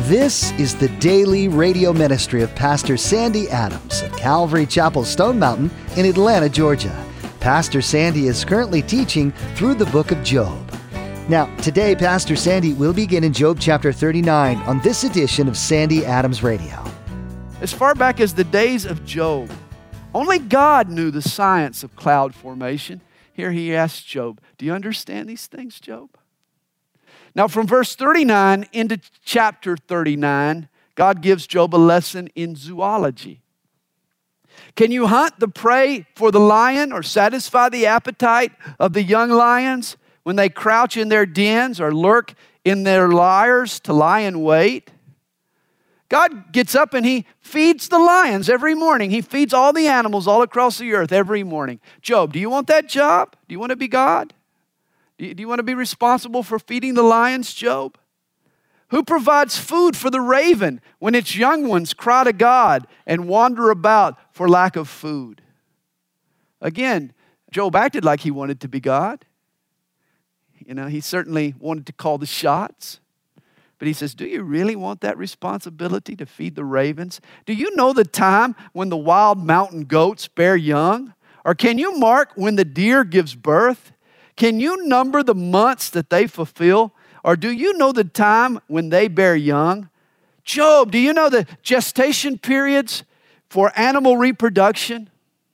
This is the daily radio ministry of Pastor Sandy Adams of Calvary Chapel Stone Mountain in Atlanta, Georgia. Pastor Sandy is currently teaching through the book of Job. Now, today, Pastor Sandy will begin in Job chapter 39 on this edition of Sandy Adams Radio. As far back as the days of Job, only God knew the science of cloud formation. Here he asks Job, do you understand these things, Job? Now, from verse 39 into chapter 39, God gives Job a lesson in zoology. Can you hunt the prey for the lion or satisfy the appetite of the young lions when they crouch in their dens or lurk in their lairs to lie in wait? God gets up and He feeds the lions every morning. He feeds all the animals all across the earth every morning. Job, do you want that job? Do you want to be God? Do you want to be responsible for feeding the lions, Job? Who provides food for the raven when its young ones cry to God and wander about for lack of food? Again, Job acted like he wanted to be God. You know, he certainly wanted to call the shots. But he says, do you really want that responsibility to feed the ravens? Do you know the time when the wild mountain goats bear young? Or can you mark when the deer gives birth? Can you number the months that they fulfill? Or do you know the time when they bear young? Job, do you know the gestation periods for animal reproduction?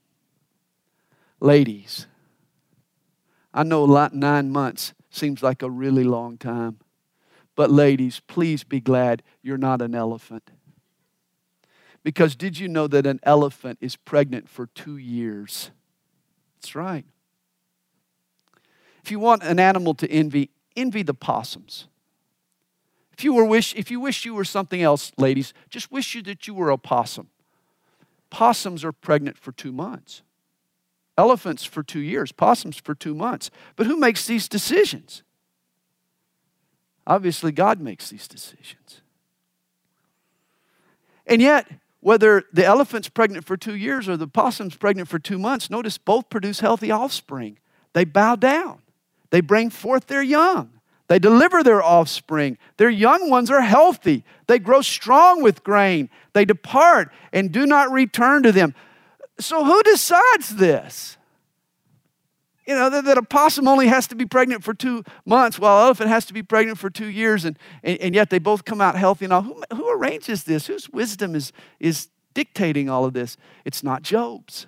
Ladies, I know 9 months seems like a really long time. But ladies, please be glad you're not an elephant. Because did you know that an elephant is pregnant for 2 years? That's right. If you want an animal to envy the possums. If you wish you were something else, ladies, just wish that you were a possum. Possums are pregnant for 2 months. Elephants for 2 years. Possums for 2 months. But who makes these decisions? Obviously, God makes these decisions. And yet, whether the elephant's pregnant for 2 years or the possum's pregnant for 2 months, notice both produce healthy offspring. They bow down. They bring forth their young. They deliver their offspring. Their young ones are healthy. They grow strong with grain. They depart and do not return to them. So who decides this? You know, that a possum only has to be pregnant for 2 months while an elephant has to be pregnant for 2 years, and yet they both come out healthy and all. Who arranges this? Whose wisdom is dictating all of this? It's not Job's.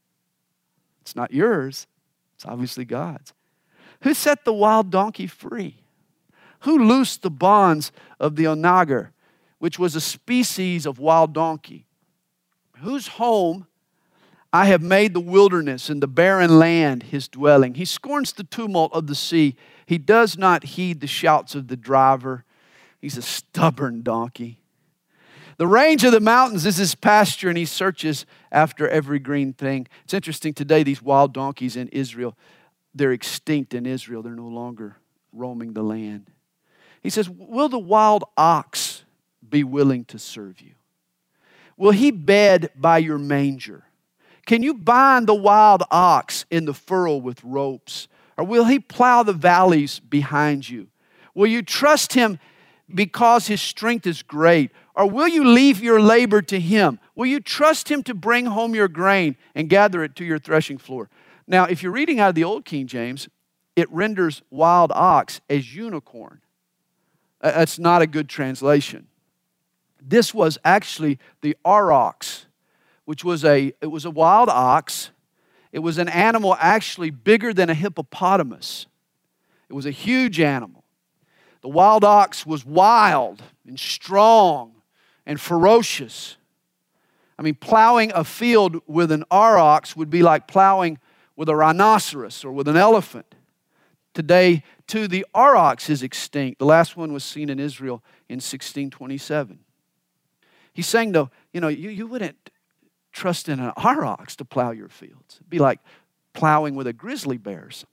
It's not yours. It's obviously God's. Who set the wild donkey free? Who loosed the bonds of the onager, which was a species of wild donkey? Whose home I have made the wilderness and the barren land his dwelling. He scorns the tumult of the sea. He does not heed the shouts of the driver. He's a stubborn donkey. The range of the mountains is his pasture, and he searches after every green thing. It's interesting today, these wild donkeys in Israel, they're extinct in Israel. They're no longer roaming the land. He says, will the wild ox be willing to serve you? Will he bed by your manger? Can you bind the wild ox in the furrow with ropes? Or will he plow the valleys behind you? Will you trust him because his strength is great? Or will you leave your labor to him? Will you trust him to bring home your grain and gather it to your threshing floor? Now, if you're reading out of the Old King James, it renders wild ox as unicorn. That's not a good translation. This was actually the aurochs, which was a wild ox. It was an animal actually bigger than a hippopotamus. It was a huge animal. The wild ox was wild and strong and ferocious. I mean, plowing a field with an aurochs would be like plowing with a rhinoceros or with an elephant. Today, too, the aurochs is extinct. The last one was seen in Israel in 1627. He's saying, though, you wouldn't trust in an aurochs to plow your fields. It'd be like plowing with a grizzly bear or something.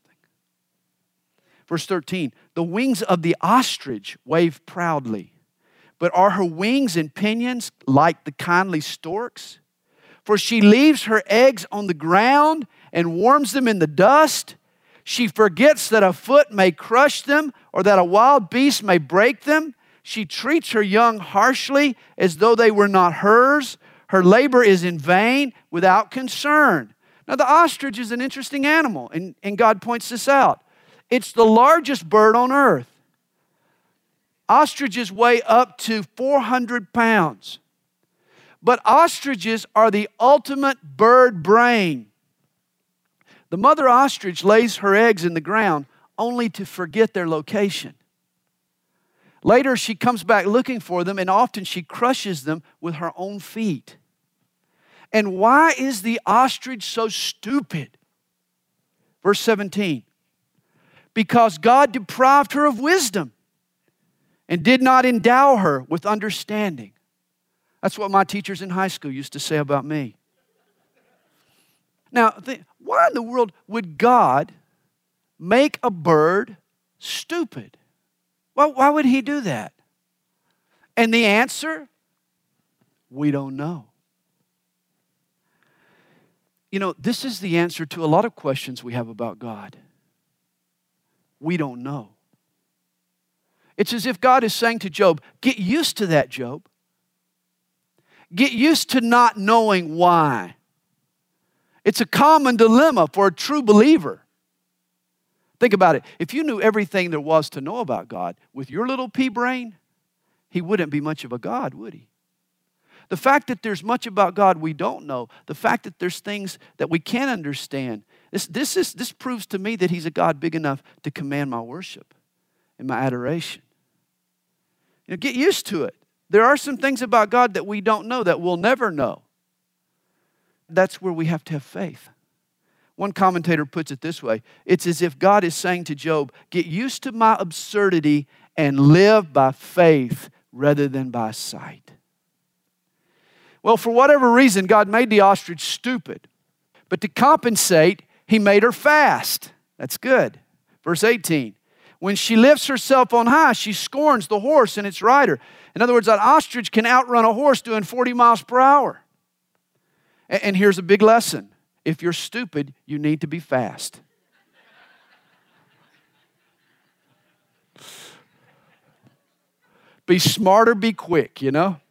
Verse 13, the wings of the ostrich wave proudly, but are her wings and pinions like the kindly storks? For she leaves her eggs on the ground and warms them in the dust. She forgets that a foot may crush them or that a wild beast may break them. She treats her young harshly as though they were not hers. Her labor is in vain without concern. Now, the ostrich is an interesting animal, and God points this out. It's the largest bird on earth. Ostriches weigh up to 400 pounds. But ostriches are the ultimate bird brain. The mother ostrich lays her eggs in the ground only to forget their location. Later, she comes back looking for them, and often she crushes them with her own feet. And why is the ostrich so stupid? Verse 17. Because God deprived her of wisdom and did not endow her with understanding. That's what my teachers in high school used to say about me. Now, why in the world would God make a bird stupid? Why would He do that? And the answer? We don't know. You know, this is the answer to a lot of questions we have about God. We don't know. It's as if God is saying to Job, get used to that, Job. Get used to not knowing why. It's a common dilemma for a true believer. Think about it. If you knew everything there was to know about God with your little pea brain, He wouldn't be much of a God, would He? The fact that there's much about God we don't know, the fact that there's things that we can't understand, this proves to me that He's a God big enough to command my worship and my adoration. You know, get used to it. There are some things about God that we don't know, that we'll never know. That's where we have to have faith. One commentator puts it this way. It's as if God is saying to Job, get used to my absurdity and live by faith rather than by sight. Well, for whatever reason, God made the ostrich stupid. But to compensate, He made her fast. That's good. Verse 18. When she lifts herself on high, she scorns the horse and its rider. In other words, that ostrich can outrun a horse doing 40 miles per hour. And here's a big lesson. If you're stupid, you need to be fast. Be smart or be quick, you know?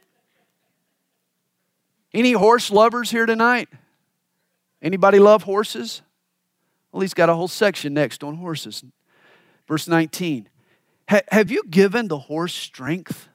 Any horse lovers here tonight? Anybody love horses? Well, he's got a whole section next on horses. Verse 19. Have you given the horse strength?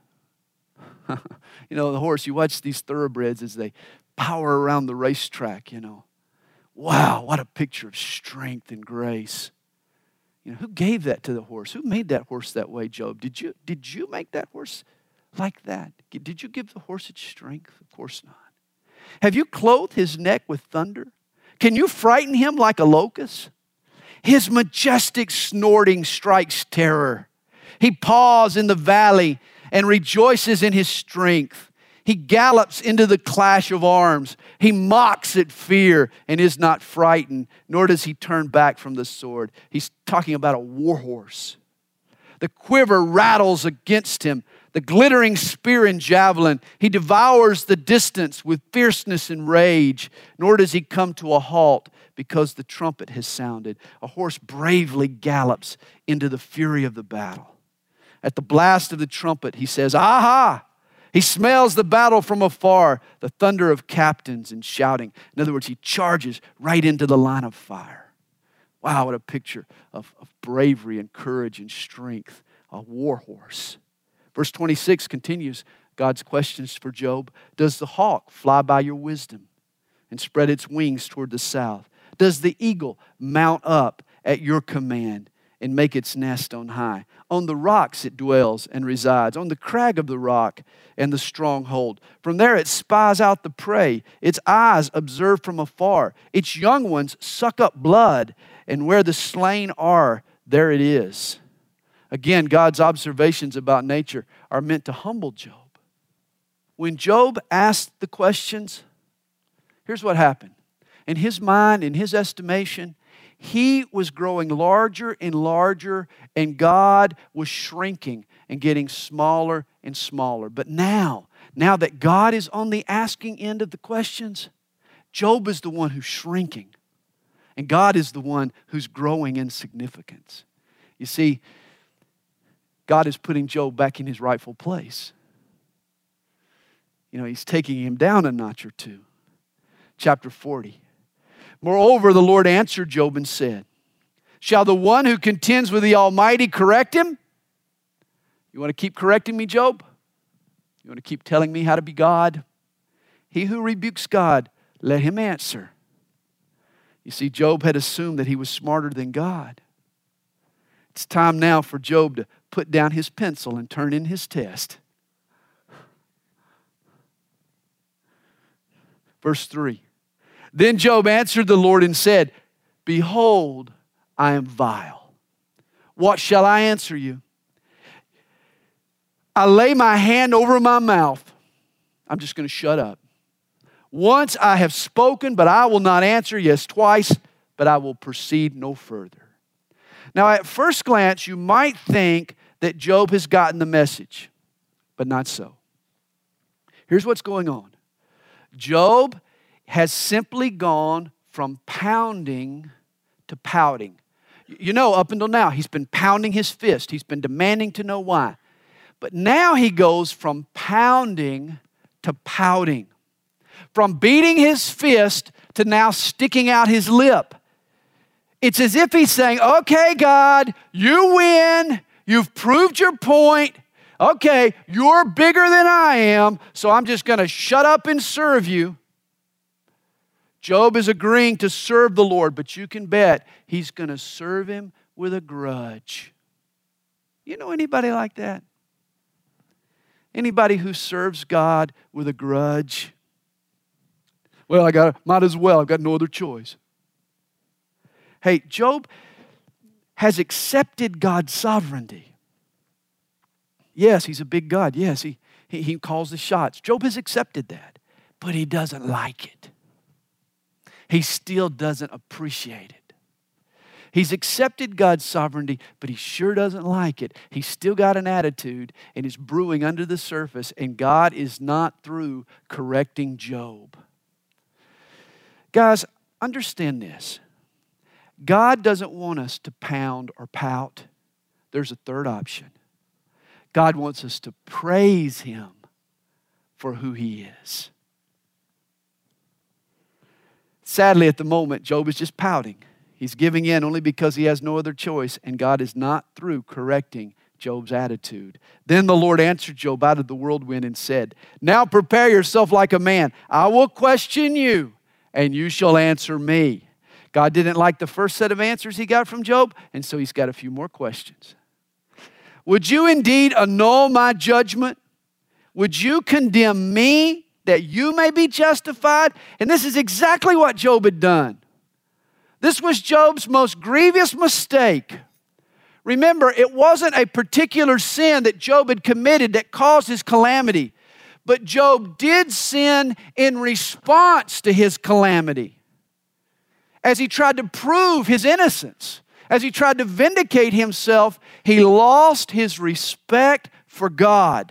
You know, the horse, you watch these thoroughbreds as they power around the racetrack, you know. Wow, what a picture of strength and grace. You know, who gave that to the horse? Who made that horse that way, Job? Did you make that horse like that? Did you give the horse its strength? Of course not. Have you clothed his neck with thunder? Can you frighten him like a locust? His majestic snorting strikes terror. He paws in the valley and rejoices in his strength. He gallops into the clash of arms. He mocks at fear and is not frightened, nor does he turn back from the sword. He's talking about a war horse. The quiver rattles against him, the glittering spear and javelin. He devours the distance with fierceness and rage, nor does he come to a halt because the trumpet has sounded. A horse bravely gallops into the fury of the battle. At the blast of the trumpet, he says, "Aha!" He smells the battle from afar, the thunder of captains and shouting. In other words, he charges right into the line of fire. Wow, what a picture of bravery and courage and strength. A war horse. Verse 26 continues God's questions for Job. Does the hawk fly by your wisdom and spread its wings toward the south? Does the eagle mount up at your command and make its nest on high? On the rocks it dwells and resides, on the crag of the rock and the stronghold. From there it spies out the prey. Its eyes observe from afar. Its young ones suck up blood, and where the slain are, there it is. Again, God's observations about nature are meant to humble Job. When Job asked the questions, here's what happened. In his mind, in his estimation, he was growing larger and larger, and God was shrinking and getting smaller and smaller. But now that God is on the asking end of the questions, Job is the one who's shrinking, and God is the one who's growing in significance. You see, God is putting Job back in his rightful place. He's taking him down a notch or two. Chapter 40. Moreover, the Lord answered Job and said, shall the one who contends with the Almighty correct him? You want to keep correcting me, Job? You want to keep telling me how to be God? He who rebukes God, let him answer. You see, Job had assumed that he was smarter than God. It's time now for Job to put down his pencil and turn in his test. Verse 3. Then Job answered the Lord and said, behold, I am vile. What shall I answer you? I lay my hand over my mouth. I'm just going to shut up. Once I have spoken, but I will not answer. Yes, twice, but I will proceed no further. Now, at first glance, you might think that Job has gotten the message, but not so. Here's what's going on. Job has simply gone from pounding to pouting. Up until now, he's been pounding his fist. He's been demanding to know why. But now he goes from pounding to pouting. From beating his fist to now sticking out his lip. It's as if he's saying, okay, God, you win. You've proved your point. Okay, you're bigger than I am, so I'm just going to shut up and serve you. Job is agreeing to serve the Lord, but you can bet he's going to serve him with a grudge. You know anybody like that? Anybody who serves God with a grudge? Well, might as well. I've got no other choice. Hey, Job has accepted God's sovereignty. Yes, he's a big God. Yes, he calls the shots. Job has accepted that, but he doesn't like it. He still doesn't appreciate it. He's accepted God's sovereignty, but he sure doesn't like it. He's still got an attitude, and it's brewing under the surface, and God is not through correcting Job. Guys, understand this. God doesn't want us to pound or pout. There's a third option. God wants us to praise Him for who He is. Sadly, at the moment, Job is just pouting. He's giving in only because he has no other choice, and God is not through correcting Job's attitude. Then the Lord answered Job out of the whirlwind and said, now prepare yourself like a man. I will question you, and you shall answer me. God didn't like the first set of answers he got from Job, and so he's got a few more questions. Would you indeed annul my judgment? Would you condemn me that you may be justified? And this is exactly what Job had done. This was Job's most grievous mistake. Remember, it wasn't a particular sin that Job had committed that caused his calamity, but Job did sin in response to his calamity. As he tried to prove his innocence, as he tried to vindicate himself, he lost his respect for God.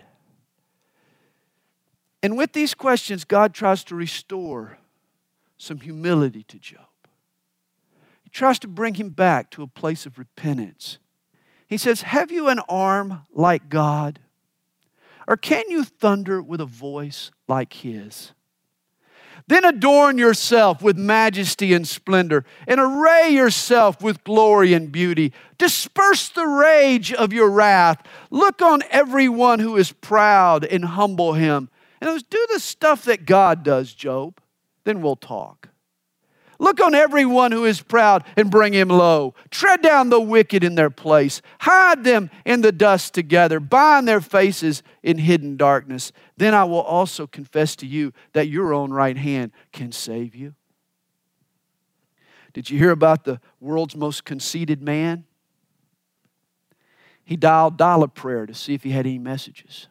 And with these questions, God tries to restore some humility to Job. He tries to bring him back to a place of repentance. He says, have you an arm like God? Or can you thunder with a voice like His? Then adorn yourself with majesty and splendor, and array yourself with glory and beauty. Disperse the rage of your wrath. Look on everyone who is proud and humble him. And do the stuff that God does, Job. Then we'll talk. Look on everyone who is proud and bring him low. Tread down the wicked in their place. Hide them in the dust together. Bind their faces in hidden darkness. Then I will also confess to you that your own right hand can save you. Did you hear about the world's most conceited man? He dialed dial-up prayer to see if he had any messages.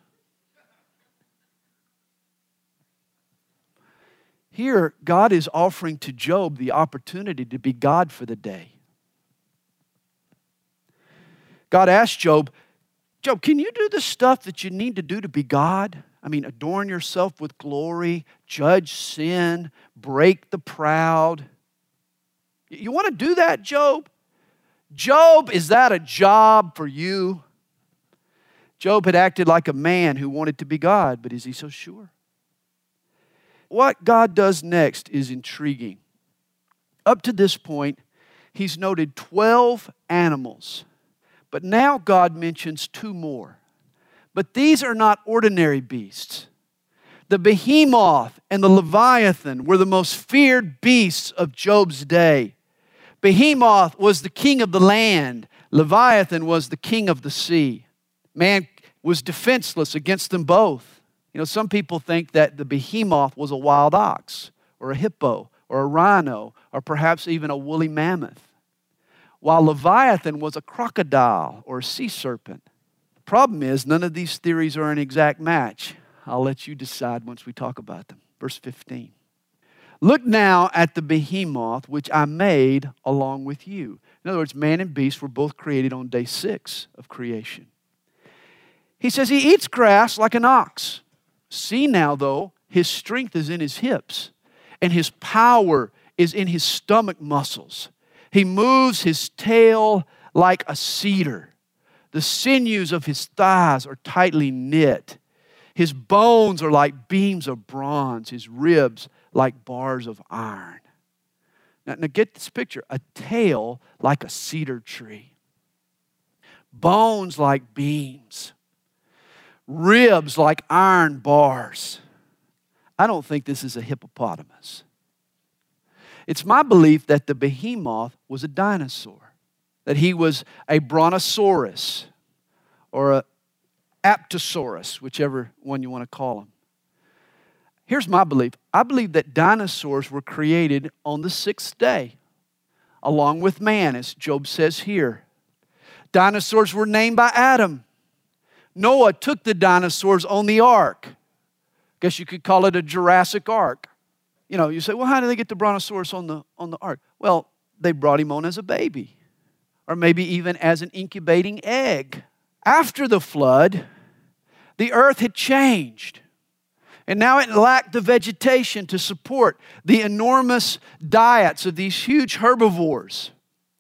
Here, God is offering to Job the opportunity to be God for the day. God asked Job, can you do the stuff that you need to do to be God? I mean, adorn yourself with glory, judge sin, break the proud. You want to do that, Job? Job, is that a job for you? Job had acted like a man who wanted to be God, but is he so sure? What God does next is intriguing. Up to this point, he's noted 12 animals, but now God mentions 2 more. But these are not ordinary beasts. The behemoth and the leviathan were the most feared beasts of Job's day. Behemoth was the king of the land. Leviathan was the king of the sea. Man was defenseless against them both. You know, some people think that the behemoth was a wild ox or a hippo or a rhino or perhaps even a woolly mammoth, while Leviathan was a crocodile or a sea serpent. The problem is none of these theories are an exact match. I'll let you decide once we talk about them. Verse 15. Look now at the behemoth which I made along with you. In other words, man and beast were both created on day 6 of creation. He says he eats grass like an ox. See now, though, his strength is in his hips, and his power is in his stomach muscles. He moves his tail like a cedar. The sinews of his thighs are tightly knit. His bones are like beams of bronze, his ribs like bars of iron. Now get this picture. A tail like a cedar tree. Bones like beams. Ribs like iron bars. I don't think this is a hippopotamus. It's my belief that the behemoth was a dinosaur, that he was a brontosaurus or a apatosaurus, whichever one you want to call him. Here's my belief. I believe that dinosaurs were created on the 6th day, along with man, as Job says here. Dinosaurs were named by Adam. Noah took the dinosaurs on the ark. Guess you could call it a Jurassic Ark. You know, you say, well, how did they get the brontosaurus on the ark? Well, they brought him on as a baby, or maybe even as an incubating egg. After the flood, the earth had changed. And now it lacked the vegetation to support the enormous diets of these huge herbivores.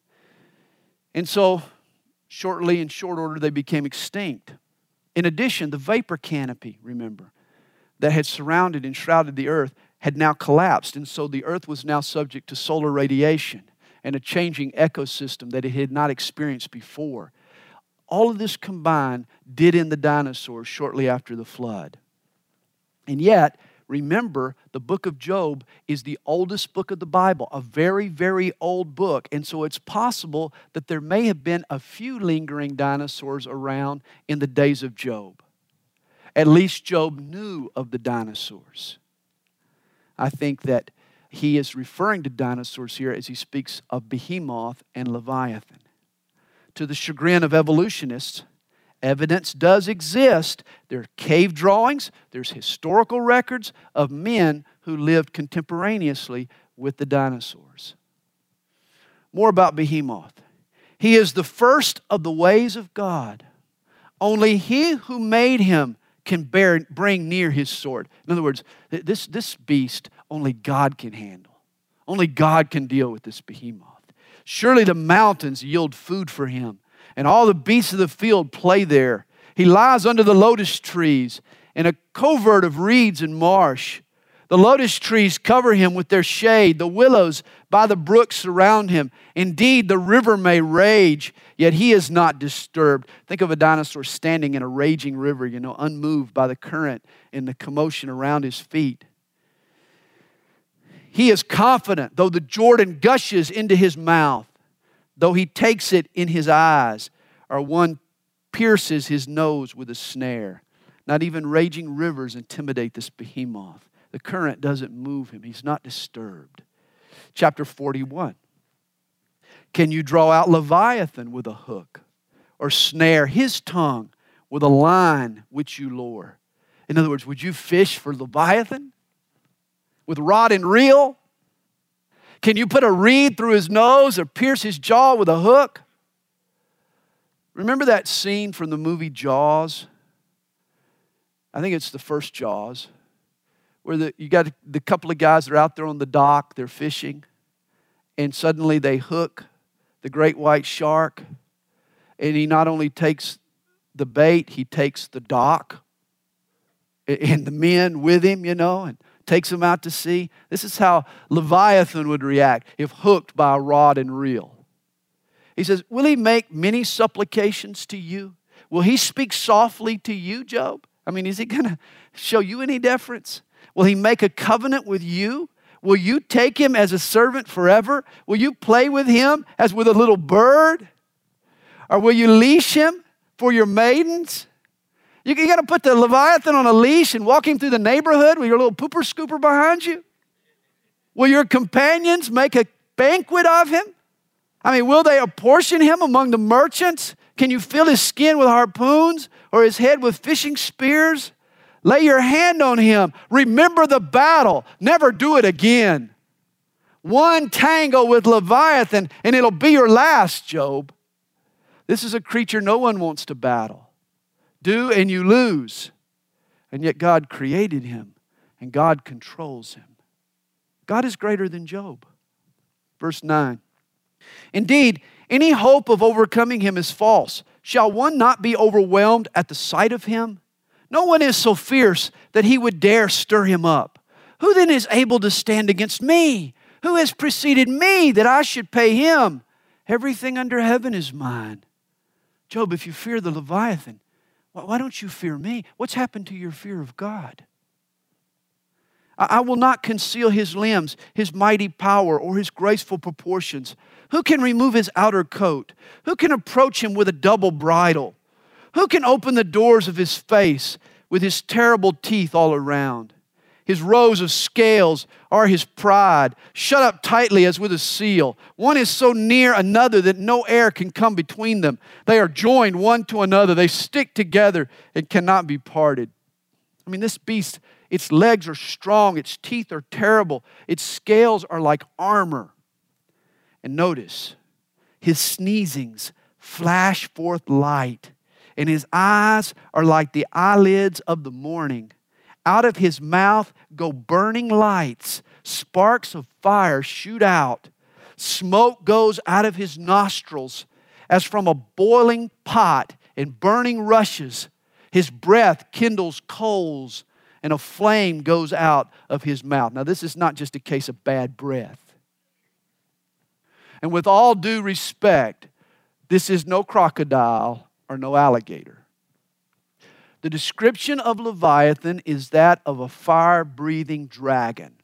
And so, shortly, in short order, they became extinct. In addition, the vapor canopy, remember, that had surrounded and shrouded the earth had now collapsed. And so the earth was now subject to solar radiation and a changing ecosystem that it had not experienced before. All of this combined did in the dinosaurs shortly after the flood. And yet, remember, the book of Job is the oldest book of the Bible, a very, very old book. And so it's possible that there may have been a few lingering dinosaurs around in the days of Job. At least Job knew of the dinosaurs. I think that he is referring to dinosaurs here as he speaks of Behemoth and Leviathan. To the chagrin of evolutionists, evidence does exist. There are cave drawings, there's historical records of men who lived contemporaneously with the dinosaurs. More about Behemoth. He is the first of the ways of God. Only he who made him can bring near his sword. In other words, this beast only God can handle. Only God can deal with this behemoth. Surely the mountains yield food for him, and all the beasts of the field play there. He lies under the lotus trees in a covert of reeds and marsh. The lotus trees cover him with their shade. The willows by the brook surround him. Indeed, the river may rage, yet he is not disturbed. Think of a dinosaur standing in a raging river, unmoved by the current and the commotion around his feet. He is confident, though the Jordan gushes into his mouth, though he takes it in his eyes, or one pierces his nose with a snare. Not even raging rivers intimidate this behemoth. The current doesn't move him. He's not disturbed. Chapter 41. Can you draw out Leviathan with a hook, or snare his tongue with a line which you lure? In other words, would you fish for Leviathan with rod and reel? Can you put a reed through his nose or pierce his jaw with a hook? Remember that scene from the movie Jaws? I think it's the first Jaws, where you got the couple of guys that are out there on the dock, they're fishing, and suddenly they hook the great white shark, and he not only takes the bait, he takes the dock and the men with him, and takes them out to sea. This is how Leviathan would react if hooked by a rod and reel. He says, will he make many supplications to you? Will he speak softly to you, Job? I mean, is he going to show you any deference? Will he make a covenant with you? Will you take him as a servant forever? Will you play with him as with a little bird? Or will you leash him for your maidens? You got to put the Leviathan on a leash and walk him through the neighborhood with your little pooper scooper behind you? Will your companions make a banquet of him? I mean, will they apportion him among the merchants? Can you fill his skin with harpoons or his head with fishing spears? Lay your hand on him. Remember the battle. Never do it again. One tango with Leviathan and it'll be your last, Job. This is a creature no one wants to battle. Do and you lose. And yet God created him and God controls him. God is greater than Job. Verse 9. Indeed, any hope of overcoming him is false. Shall one not be overwhelmed at the sight of him? No one is so fierce that he would dare stir him up. Who then is able to stand against me? Who has preceded me that I should pay him? Everything under heaven is mine. Job, if you fear the Leviathan, why don't you fear me? What's happened to your fear of God? I will not conceal his limbs, his mighty power, or his graceful proportions. Who can remove his outer coat? Who can approach him with a double bridle? Who can open the doors of his face with his terrible teeth all around? His rows of scales are his pride, shut up tightly as with a seal. One is so near another that no air can come between them. They are joined one to another. They stick together and cannot be parted. I mean, this beast, its legs are strong, its teeth are terrible, its scales are like armor. And notice, his sneezings flash forth light, and his eyes are like the eyelids of the morning. Out of his mouth go burning lights. Sparks of fire shoot out. Smoke goes out of his nostrils as from a boiling pot, and burning rushes. His breath kindles coals, and a flame goes out of his mouth. Now, this is not just a case of bad breath. And with all due respect, this is no crocodile or no alligator. The description of Leviathan is that of a fire-breathing dragon.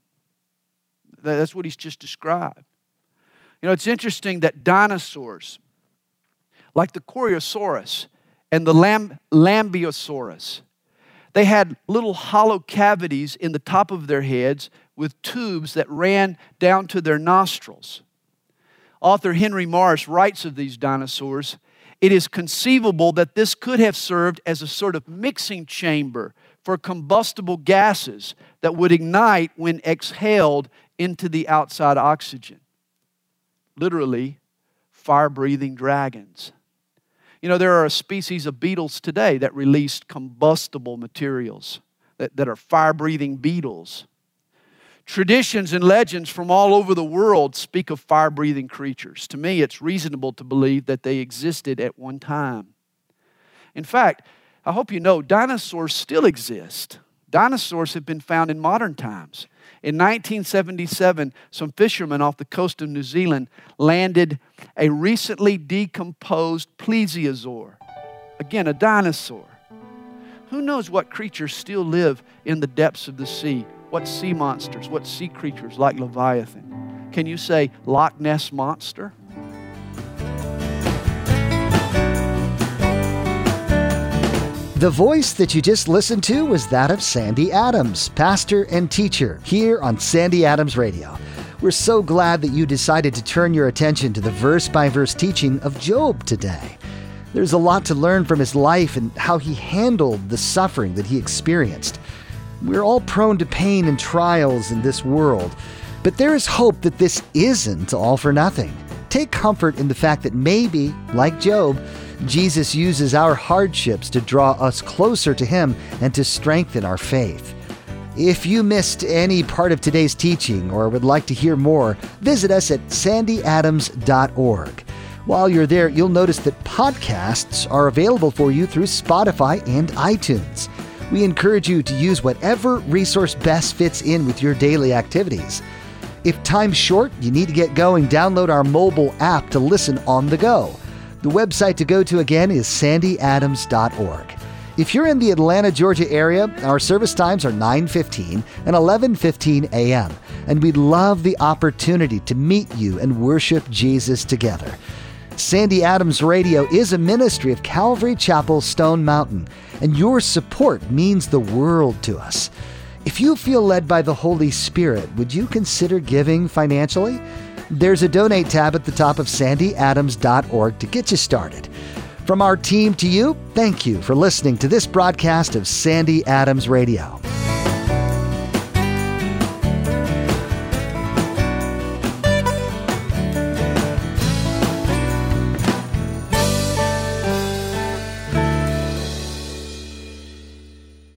That's what he's just described. It's interesting that dinosaurs, like the Corydosaurus and the Lambeosaurus, they had little hollow cavities in the top of their heads with tubes that ran down to their nostrils. Author Henry Morris writes of these dinosaurs, it is conceivable that this could have served as a sort of mixing chamber for combustible gases that would ignite when exhaled into the outside oxygen. Literally, fire-breathing dragons. There are a species of beetles today that release combustible materials, that are fire-breathing beetles. Traditions and legends from all over the world speak of fire-breathing creatures. To me, it's reasonable to believe that they existed at one time. In fact, I hope you know, dinosaurs still exist. Dinosaurs have been found in modern times. In 1977, some fishermen off the coast of New Zealand landed a recently decomposed plesiosaur. Again, a dinosaur. Who knows what creatures still live in the depths of the sea? What sea monsters, what sea creatures like Leviathan? Can you say Loch Ness Monster? The voice that you just listened to was that of Sandy Adams, pastor and teacher here on Sandy Adams Radio. We're so glad that you decided to turn your attention to the verse-by-verse teaching of Job today. There's a lot to learn from his life and how he handled the suffering that he experienced. We're all prone to pain and trials in this world, but there is hope that this isn't all for nothing. Take comfort in the fact that maybe, like Job, Jesus uses our hardships to draw us closer to Him and to strengthen our faith. If you missed any part of today's teaching or would like to hear more, visit us at sandyadams.org. While you're there, you'll notice that podcasts are available for you through Spotify and iTunes. We encourage you to use whatever resource best fits in with your daily activities. If time's short, you need to get going, download our mobile app to listen on the go. The website to go to again is sandyadams.org. If you're in the Atlanta, Georgia area, our service times are 9:15 and 11:15 a.m., and we'd love the opportunity to meet you and worship Jesus together. Sandy Adams Radio is a ministry of Calvary Chapel, Stone Mountain, and your support means the world to us. If you feel led by the Holy Spirit, would you consider giving financially? There's a donate tab at the top of sandyadams.org to get you started. From our team to you, thank you for listening to this broadcast of Sandy Adams Radio.